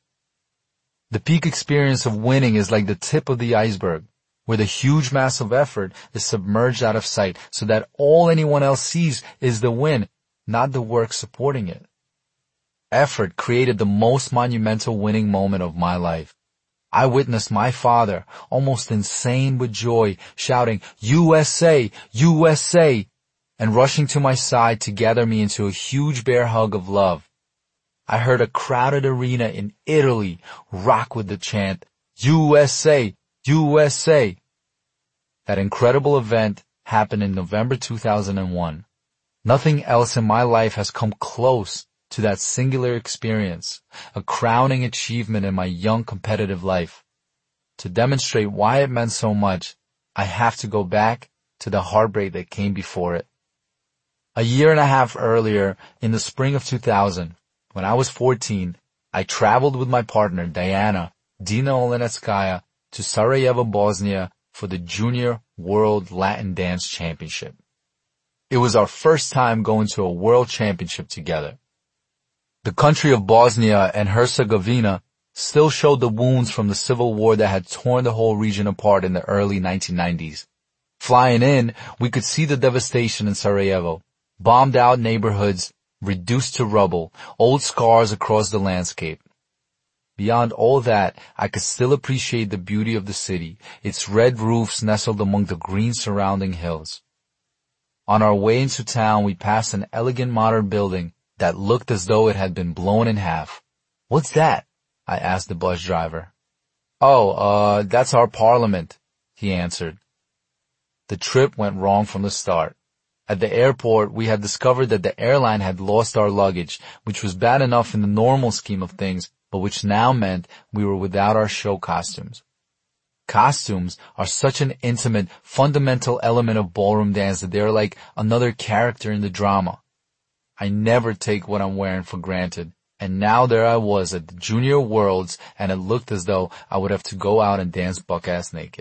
The peak experience of winning is like the tip of the iceberg, where the huge mass of effort is submerged out of sight so that all anyone else sees is the win, not the work supporting it. Effort created the most monumental winning moment of my life. I witnessed my father, almost insane with joy, shouting, "U S A! U S A!" and rushing to my side to gather me into a huge bear hug of love. I heard a crowded arena in Italy rock with the chant, U S A, U S A. That incredible event happened in November two thousand one. Nothing else in my life has come close to that singular experience, a crowning achievement in my young competitive life. To demonstrate why it meant so much, I have to go back to the heartbreak that came before it. A year and a half earlier, in the spring of two thousand, when I was fourteen, I traveled with my partner, Diana, Dina Olenetskaya, to Sarajevo, Bosnia for the Junior World Latin Dance Championship. It was our first time going to a world championship together. The country of Bosnia and Herzegovina still showed the wounds from the civil war that had torn the whole region apart in the early nineteen nineties. Flying in, we could see the devastation in Sarajevo, bombed out neighborhoods, reduced to rubble, old scars across the landscape. Beyond all that, I could still appreciate the beauty of the city, its red roofs nestled among the green surrounding hills. On our way into town, we passed an elegant modern building that looked as though it had been blown in half. "What's that?" I asked the bus driver. "Oh, uh, that's our parliament," he answered. The trip went wrong from the start. At the airport, we had discovered that the airline had lost our luggage, which was bad enough in the normal scheme of things, but which now meant we were without our show costumes. Costumes are such an intimate, fundamental element of ballroom dance that they're like another character in the drama. I never take what I'm wearing for granted, and now there I was at the Junior Worlds, and it looked as though I would have to go out and dance buck-ass naked.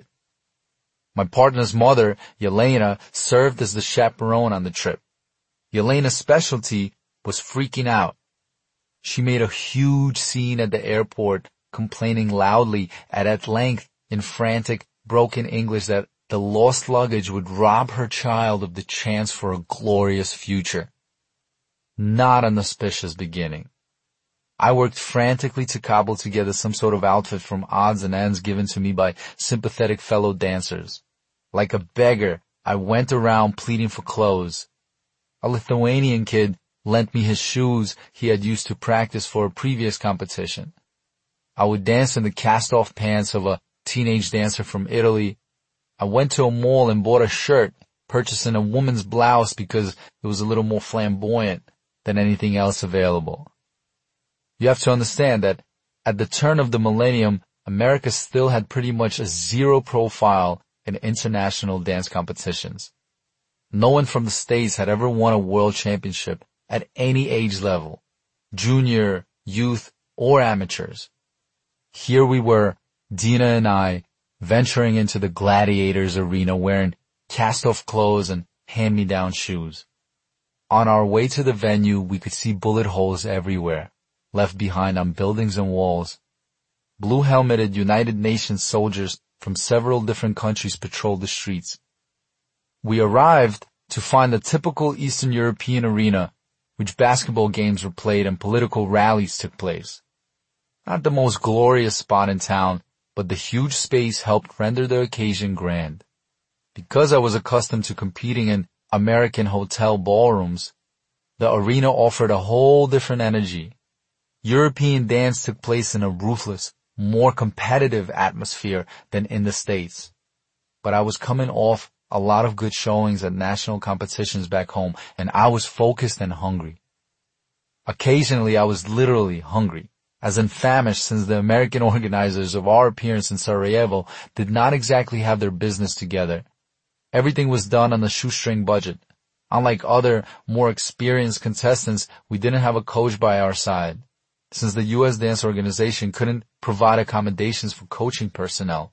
My partner's mother, Yelena, served as the chaperone on the trip. Yelena's specialty was freaking out. She made a huge scene at the airport, complaining loudly and at length in frantic, broken English that the lost luggage would rob her child of the chance for a glorious future. Not an auspicious beginning. I worked frantically to cobble together some sort of outfit from odds and ends given to me by sympathetic fellow dancers. Like a beggar, I went around pleading for clothes. A Lithuanian kid lent me his shoes he had used to practice for a previous competition. I would dance in the cast-off pants of a teenage dancer from Italy. I went to a mall and bought a shirt, purchasing a woman's blouse because it was a little more flamboyant than anything else available. You have to understand that at the turn of the millennium, America still had pretty much a zero profile in international dance competitions. No one from the States had ever won a world championship at any age level, junior, youth, or amateurs. Here we were, Dina and I, venturing into the gladiators arena wearing cast-off clothes and hand-me-down shoes. On our way to the venue, we could see bullet holes everywhere, left behind on buildings and walls. Blue-helmeted United Nations soldiers from several different countries patrolled the streets. We arrived to find the typical Eastern European arena, which basketball games were played and political rallies took place. Not the most glorious spot in town, but the huge space helped render the occasion grand. Because I was accustomed to competing in American hotel ballrooms, the arena offered a whole different energy. European dance took place in a ruthless, more competitive atmosphere than in the States. But I was coming off a lot of good showings at national competitions back home, and I was focused and hungry. Occasionally I was literally hungry, as in famished, since the American organizers of our appearance in Sarajevo did not exactly have their business together. Everything was done on a shoestring budget. Unlike other, more experienced contestants, we didn't have a coach by our side, since the U S Dance Organization couldn't provide accommodations for coaching personnel.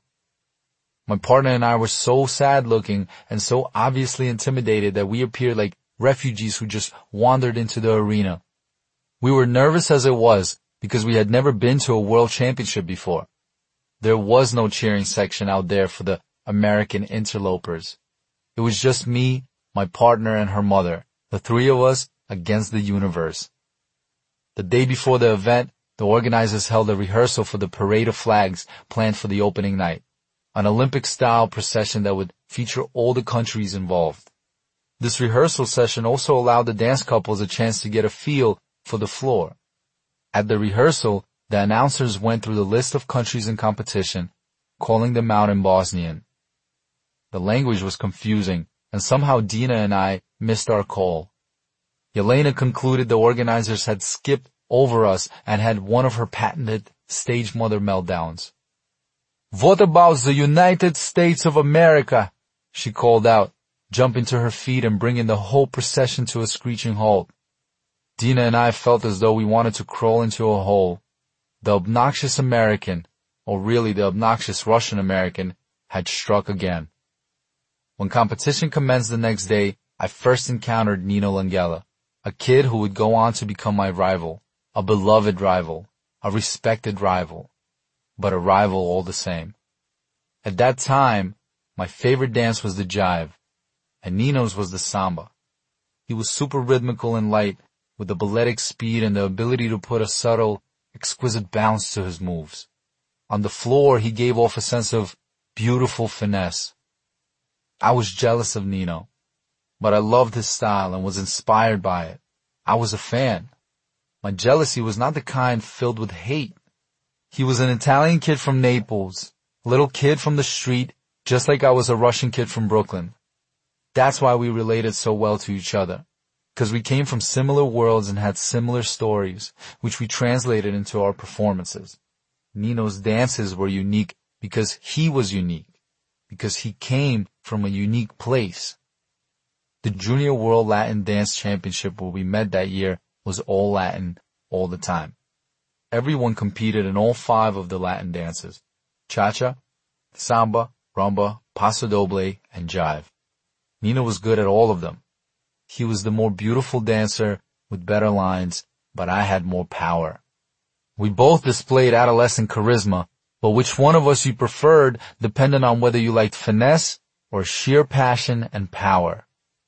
My partner and I were so sad-looking and so obviously intimidated that we appeared like refugees who just wandered into the arena. We were nervous as it was because we had never been to a world championship before. There was no cheering section out there for the American interlopers. It was just me, my partner, and her mother, the three of us against the universe. The day before the event, the organizers held a rehearsal for the parade of flags planned for the opening night, an Olympic-style procession that would feature all the countries involved. This rehearsal session also allowed the dance couples a chance to get a feel for the floor. At the rehearsal, the announcers went through the list of countries in competition, calling them out in Bosnian. The language was confusing, and somehow Dina and I missed our call. Yelena concluded the organizers had skipped over us and had one of her patented stage mother meltdowns. "What about the United States of America?" she called out, jumping to her feet and bringing the whole procession to a screeching halt. Dina and I felt as though we wanted to crawl into a hole. The obnoxious American, or really the obnoxious Russian American, had struck again. When competition commenced the next day, I first encountered Nino Langella, a kid who would go on to become my rival, a beloved rival, a respected rival, but a rival all the same. At that time, my favorite dance was the jive, and Nino's was the samba. He was super rhythmical and light, with the balletic speed and the ability to put a subtle, exquisite bounce to his moves. On the floor, he gave off a sense of beautiful finesse. I was jealous of Nino, but I loved his style and was inspired by it. I was a fan. My jealousy was not the kind filled with hate. He was an Italian kid from Naples, a little kid from the street, just like I was a Russian kid from Brooklyn. That's why we related so well to each other, because we came from similar worlds and had similar stories, which we translated into our performances. Nino's dances were unique because he was unique, because he came from a unique place. The Junior World Latin Dance Championship where we met that year was all Latin all the time. Everyone competed in all five of the Latin dances: cha-cha, samba, rumba, paso doble, and jive. Nino was good at all of them. He was the more beautiful dancer with better lines, but I had more power. We both displayed adolescent charisma, but which one of us you preferred depended on whether you liked finesse or sheer passion and power.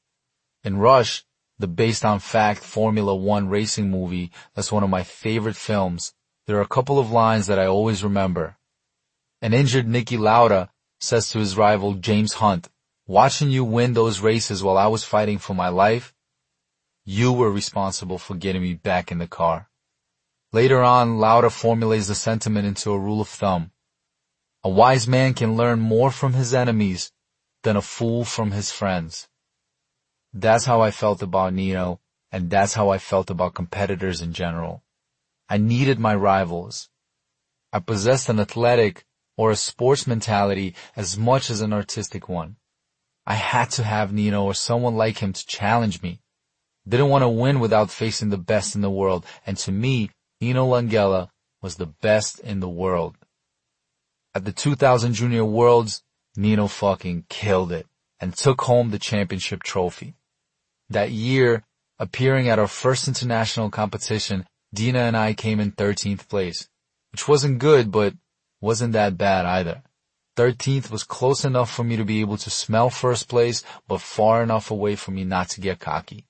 In Rush, the based-on-fact Formula One racing movie that's one of my favorite films, there are a couple of lines that I always remember. An injured Niki Lauda says to his rival James Hunt, "Watching you win those races while I was fighting for my life, you were responsible for getting me back in the car." Later on, Lauda formulates the sentiment into a rule of thumb. A wise man can learn more from his enemies than a fool from his friends. That's how I felt about Nino, and that's how I felt about competitors in general. I needed my rivals. I possessed an athletic or a sports mentality as much as an artistic one. I had to have Nino or someone like him to challenge me. Didn't want to win without facing the best in the world, and to me, Nino Langella was the best in the world. At the two thousand Junior Worlds, Nino fucking killed it and took home the championship trophy. That year, appearing at our first international competition, Dina and I came in thirteenth place, which wasn't good, but wasn't that bad either. thirteenth was close enough for me to be able to smell first place, but far enough away for me not to get cocky.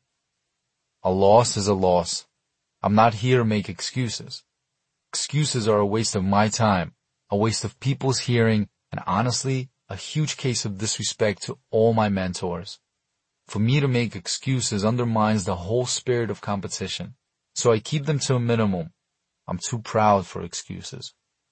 A loss is a loss. I'm not here to make excuses. Excuses are a waste of my time, a waste of people's hearing, and honestly, a huge case of disrespect to all my mentors. For me to make excuses undermines the whole spirit of competition, so I keep them to a minimum. I'm too proud for excuses.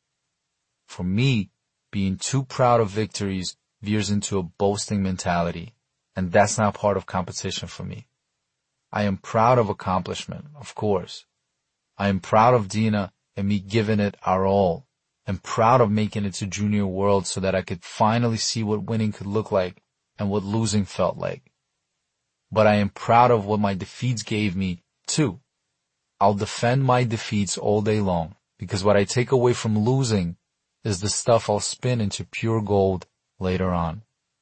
For me, being too proud of victories veers into a boasting mentality, and that's not part of competition for me. I am proud of accomplishment, of course. I am proud of Dina and me giving it our all, and proud of making it to Junior World so that I could finally see what winning could look like and what losing felt like. But I am proud of what my defeats gave me, too. I'll defend my defeats all day long, because what I take away from losing is the stuff I'll spin into pure gold later on.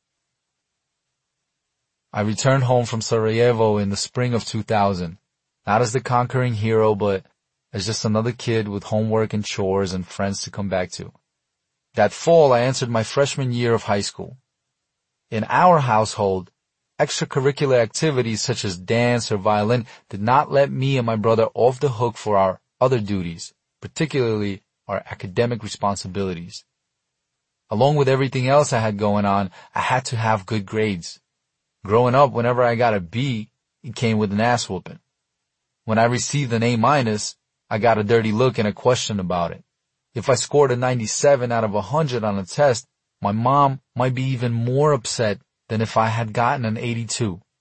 I returned home from Sarajevo in the spring of two thousand, not as the conquering hero, but as just another kid with homework and chores and friends to come back to. That fall, I entered my freshman year of high school. In our household, extracurricular activities such as dance or violin did not let me and my brother off the hook for our other duties, particularly our academic responsibilities. Along with everything else I had going on, I had to have good grades. Growing up, whenever I got a B, it came with an ass whooping. When I received an A minus, I got a dirty look and a question about it. If I scored a ninety-seven out of one hundred on a test, my mom might be even more upset than if I had gotten an eighty-two.